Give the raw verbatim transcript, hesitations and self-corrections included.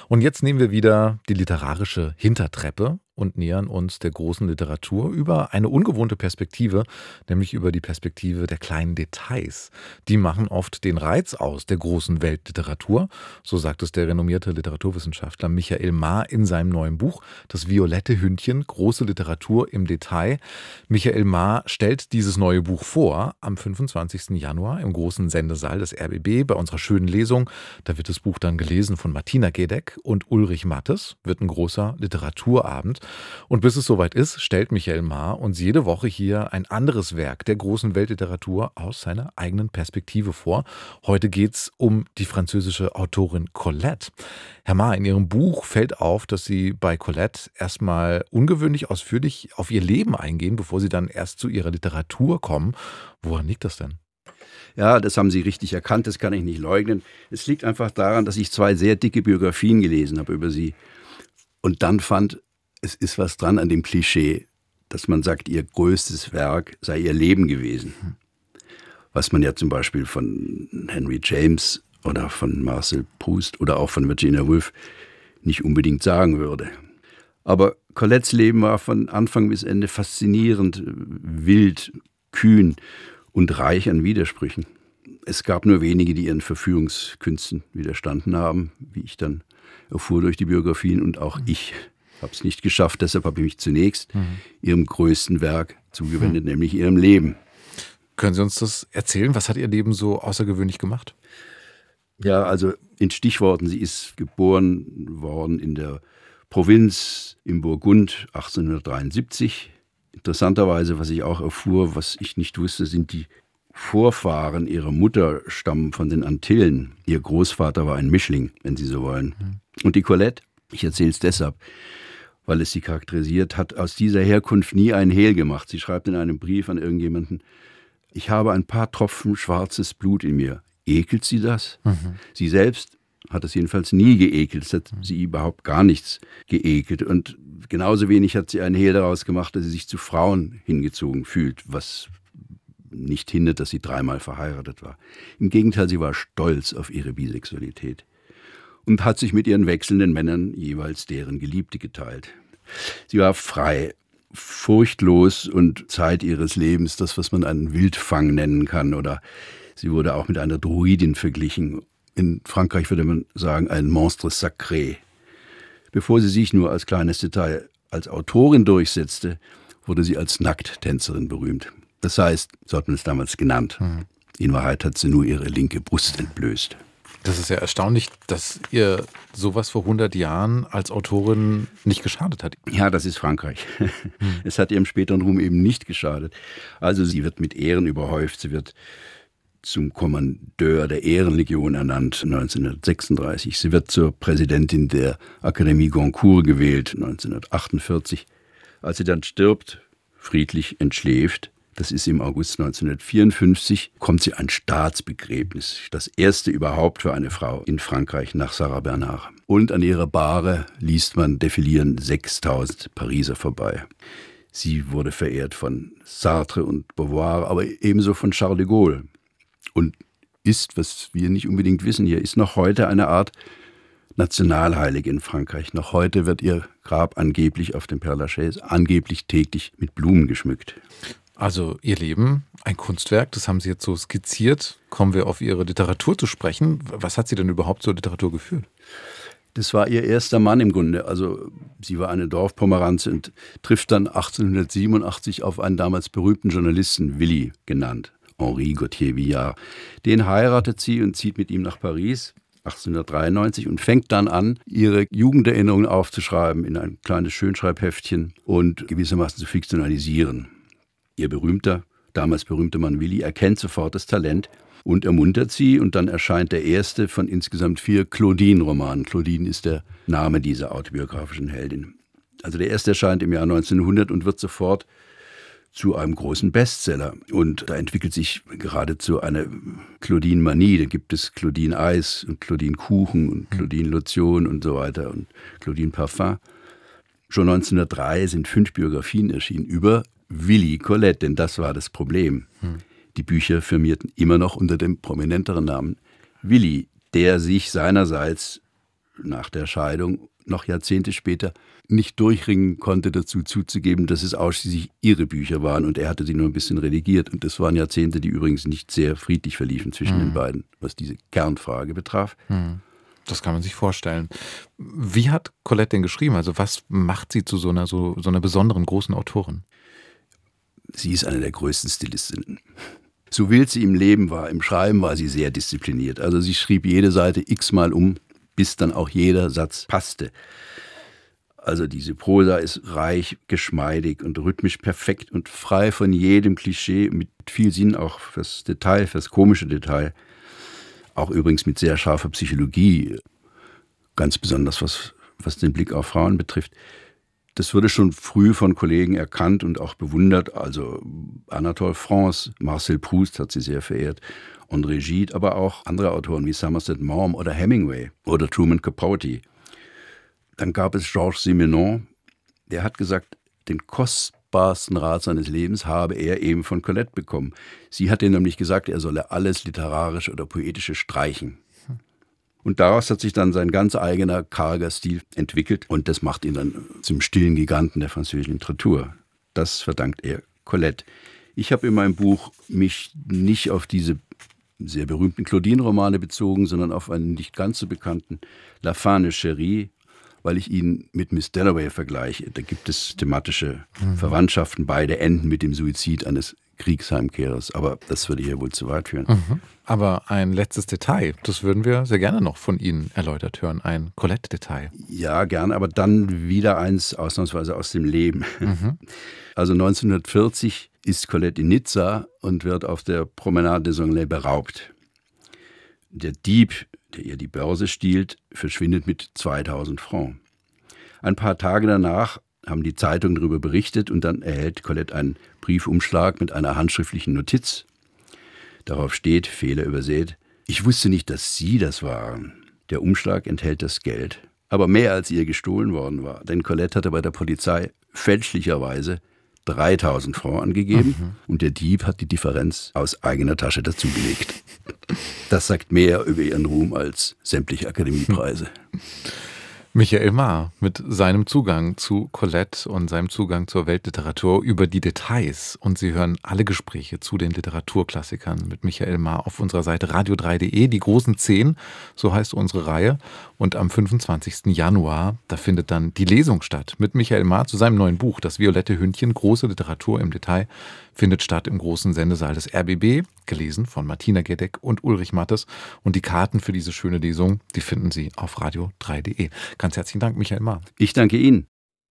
Und jetzt nehmen wir wieder die literarische Hintertreppe und nähern uns der großen Literatur über eine ungewohnte Perspektive, nämlich über die Perspektive der kleinen Details. Die machen oft den Reiz aus der großen Weltliteratur, so sagt es der renommierte Literaturwissenschaftler Michael Maar in seinem neuen Buch Das violette Hündchen, große Literatur im Detail. Michael Maar stellt dieses neue Buch vor am fünfundzwanzigsten Januar im großen Sendesaal des R B B bei unserer schönen Lesung. Da wird das Buch dann gelesen von Martina Gedeck und Ulrich Mattes, wird ein großer Literaturabend. Und bis es soweit ist, stellt Michael Maar uns jede Woche hier ein anderes Werk der großen Weltliteratur aus seiner eigenen Perspektive vor. Heute geht es um die französische Autorin Colette. Herr Maar, in Ihrem Buch fällt auf, dass Sie bei Colette erstmal ungewöhnlich ausführlich auf ihr Leben eingehen, bevor Sie dann erst zu ihrer Literatur kommen. Woran liegt das denn? Ja, das haben Sie richtig erkannt, das kann ich nicht leugnen. Es liegt einfach daran, dass ich zwei sehr dicke Biografien gelesen habe über sie und dann fand, es ist was dran an dem Klischee, dass man sagt, ihr größtes Werk sei ihr Leben gewesen. Was man ja zum Beispiel von Henry James oder von Marcel Proust oder auch von Virginia Woolf nicht unbedingt sagen würde. Aber Colettes Leben war von Anfang bis Ende faszinierend, wild, kühn und reich an Widersprüchen. Es gab nur wenige, die ihren Verführungskünsten widerstanden haben, wie ich dann erfuhr durch die Biografien, und auch ich habe es nicht geschafft. Deshalb habe ich mich zunächst mhm. ihrem größten Werk zugewendet, mhm. nämlich ihrem Leben. Können Sie uns das erzählen? Was hat Ihr Leben so außergewöhnlich gemacht? Ja, also in Stichworten, sie ist geboren worden in der Provinz im Burgund achtzehnhundertdreiundsiebzig. Interessanterweise, was ich auch erfuhr, was ich nicht wusste, sind die Vorfahren ihrer Mutter stammen von den Antillen. Ihr Großvater war ein Mischling, wenn Sie so wollen. Mhm. Und die Colette, ich erzähle es deshalb, weil es sie charakterisiert, hat aus dieser Herkunft nie ein Hehl gemacht. Sie schreibt in einem Brief an irgendjemanden: Ich habe ein paar Tropfen schwarzes Blut in mir. Ekelt Sie das? Mhm. Sie selbst hat es jedenfalls nie geekelt. Es hat sie überhaupt gar nichts geekelt. Und genauso wenig hat sie ein Hehl daraus gemacht, dass sie sich zu Frauen hingezogen fühlt, was nicht hindert, dass sie dreimal verheiratet war. Im Gegenteil, sie war stolz auf ihre Bisexualität und hat sich mit ihren wechselnden Männern jeweils deren Geliebte geteilt. Sie war frei, furchtlos und Zeit ihres Lebens das, was man einen Wildfang nennen kann. Oder sie wurde auch mit einer Druidin verglichen. In Frankreich würde man sagen, ein Monstre sacré. Bevor sie sich nur als kleines Detail als Autorin durchsetzte, wurde sie als Nackttänzerin berühmt. Das heißt, so hat man es damals genannt. Mhm. In Wahrheit hat sie nur ihre linke Brust entblößt. Das ist ja erstaunlich, dass ihr sowas vor hundert Jahren als Autorin nicht geschadet hat. Ja, das ist Frankreich. Hm. Es hat ihrem späteren Ruhm eben nicht geschadet. Also sie wird mit Ehren überhäuft. Sie wird zum Kommandeur der Ehrenlegion ernannt neunzehnhundertsechsunddreißig. Sie wird zur Präsidentin der Akademie Goncourt gewählt neunzehnhundertachtundvierzig. Als sie dann stirbt, friedlich entschläft, das ist im August neunzehnhundertvierundfünfzig, kommt sie ein Staatsbegräbnis. Das erste überhaupt für eine Frau in Frankreich nach Sarah Bernhardt. Und an ihrer Bahre liest man defilieren sechstausend Pariser vorbei. Sie wurde verehrt von Sartre und Beauvoir, aber ebenso von Charles de Gaulle. Und ist, was wir nicht unbedingt wissen hier, ist noch heute eine Art Nationalheilige in Frankreich. Noch heute wird ihr Grab angeblich auf dem Père Lachaise angeblich täglich mit Blumen geschmückt. Also Ihr Leben, ein Kunstwerk, das haben Sie jetzt so skizziert. Kommen wir auf Ihre Literatur zu sprechen. Was hat Sie denn überhaupt zur Literatur geführt? Das war ihr erster Mann im Grunde. Also sie war eine Dorfpomeranze und trifft dann achtzehnhundertsiebenundachtzig auf einen damals berühmten Journalisten, Willy genannt, Henri Gauthier-Villard. Den heiratet sie und zieht mit ihm nach Paris achtzehnhundertdreiundneunzig und fängt dann an, ihre Jugenderinnerungen aufzuschreiben in ein kleines Schönschreibheftchen und gewissermaßen zu fiktionalisieren. Ihr berühmter, damals berühmter Mann Willy erkennt sofort das Talent und ermuntert sie, und dann erscheint der erste von insgesamt vier Claudine-Romanen. Claudine ist der Name dieser autobiografischen Heldin. Also der erste erscheint im Jahr neunzehnhundert und wird sofort zu einem großen Bestseller. Und da entwickelt sich geradezu eine Claudine-Manie. Da gibt es Claudine-Eis und Claudine-Kuchen und Claudine-Lotion und so weiter und Claudine-Parfum. Schon neunzehnhundertdrei sind fünf Biografien erschienen über Willy Colette, denn das war das Problem. Hm. Die Bücher firmierten immer noch unter dem prominenteren Namen Willy, der sich seinerseits nach der Scheidung noch Jahrzehnte später nicht durchringen konnte, dazu zuzugeben, dass es ausschließlich ihre Bücher waren und er hatte sie nur ein bisschen redigiert. Und das waren Jahrzehnte, die übrigens nicht sehr friedlich verliefen zwischen mhm. den beiden, was diese Kernfrage betraf. Mhm. Das kann man sich vorstellen. Wie hat Colette denn geschrieben? Also was macht sie zu so einer, so, so einer besonderen großen Autorin? Sie ist eine der größten Stilistinnen. So wild sie im Leben war, im Schreiben war sie sehr diszipliniert. Also sie schrieb jede Seite x-mal um, bis dann auch jeder Satz passte. Also diese Prosa ist reich, geschmeidig und rhythmisch perfekt und frei von jedem Klischee, mit viel Sinn auch fürs Detail, fürs komische Detail. Auch übrigens mit sehr scharfer Psychologie, ganz besonders was, was den Blick auf Frauen betrifft. Das wurde schon früh von Kollegen erkannt und auch bewundert. Also Anatole France, Marcel Proust hat sie sehr verehrt, André Gide, aber auch andere Autoren wie Somerset Maugham oder Hemingway oder Truman Capote. Dann gab es Georges Simenon, der hat gesagt, den kostbarsten Rat seines Lebens habe er eben von Colette bekommen. Sie hat ihm nämlich gesagt, er solle alles Literarische oder Poetische streichen. Und daraus hat sich dann sein ganz eigener, karger Stil entwickelt und das macht ihn dann zum stillen Giganten der französischen Literatur. Das verdankt er Colette. Ich habe in meinem Buch mich nicht auf diese sehr berühmten Claudine-Romane bezogen, sondern auf einen nicht ganz so bekannten La Fin de Chérie, weil ich ihn mit Miss Dalloway vergleiche. Da gibt es thematische mhm. Verwandtschaften. Beide enden mit dem Suizid eines Kriegsheimkehrers. Aber das würde hier wohl zu weit führen. Mhm. Aber ein letztes Detail, das würden wir sehr gerne noch von Ihnen erläutert hören. Ein Colette-Detail. Ja, gern, aber dann wieder eins ausnahmsweise aus dem Leben. Mhm. Also neunzehnhundertvierzig ist Colette in Nizza und wird auf der Promenade des Anglais beraubt. Der Dieb, der ihr die Börse stiehlt, verschwindet mit zweitausend Francs. Ein paar Tage danach haben die Zeitungen darüber berichtet und dann erhält Colette einen Briefumschlag mit einer handschriftlichen Notiz. Darauf steht, Fehler übersät, ich wusste nicht, dass Sie das waren. Der Umschlag enthält das Geld, aber mehr als ihr gestohlen worden war, denn Colette hatte bei der Polizei fälschlicherweise dreitausend Francs angegeben mhm. und der Dieb hat die Differenz aus eigener Tasche dazugelegt. Das sagt mehr über ihren Ruhm als sämtliche Akademiepreise. Michael Mar mit seinem Zugang zu Colette und seinem Zugang zur Weltliteratur über die Details. Und Sie hören alle Gespräche zu den Literaturklassikern mit Michael Mar auf unserer Seite radio drei punkt de. Die großen zehn, so heißt unsere Reihe. Und am fünfundzwanzigsten Januar, da findet dann die Lesung statt mit Michael Mar zu seinem neuen Buch, Das violette Hündchen, große Literatur im Detail, findet statt im großen Sendesaal des R B B, gelesen von Martina Gedeck und Ulrich Mattes. Und die Karten für diese schöne Lesung, die finden Sie auf radio drei punkt de. Ganz herzlichen Dank, Michael Mar. Ich danke Ihnen.